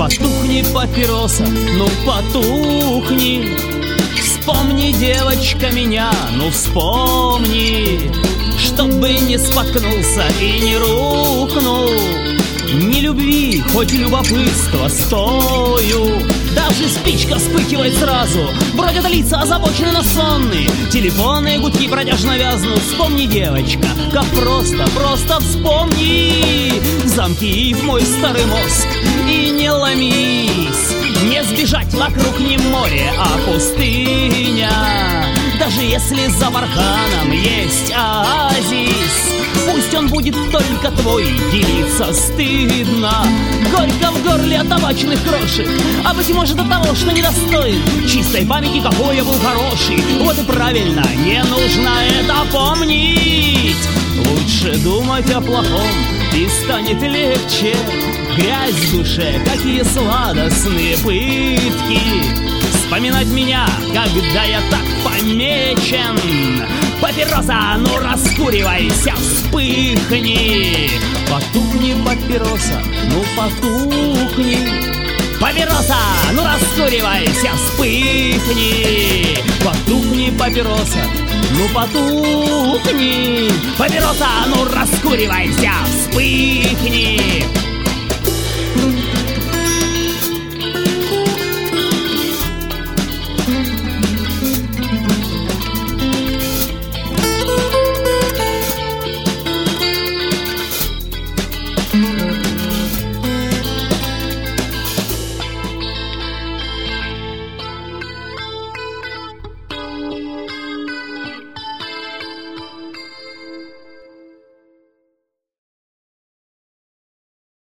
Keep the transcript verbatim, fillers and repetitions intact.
Потухни, папироса, ну потухни. Вспомни, девочка, меня, ну вспомни, чтобы не споткнулся и не рухнул. Не любви, хоть любопытство стою. Даже спичка вспыхивает сразу. Бродят лица озабочены, но сонные. Телефоны, гудки протяжно вязнут. Вспомни, девочка, как просто, просто вспомни. Замки в мой старый мозг и не ломись. Не сбежать вокруг не море, а пустыня. Даже если за барханом есть оазис, пусть он будет только твой, делиться стыдно. Горько в горле от табачных крошек, а быть может от того, что недостоин чистой памяти, какой я был хороший. Вот и правильно, не нужно это помнить. Лучше думать о плохом, и станет легче. Грязь в душе, какие сладостные пытки. Вспоминать меня, когда я так помечен. Папироса, ну раскуривайся, вспыхни. Потухни, папироса, ну потухни. Папироса, ну раскуривайся, вспыхни. Потухни, папироса, ну потухни. Папироса, ну раскуривайся, вспыхни.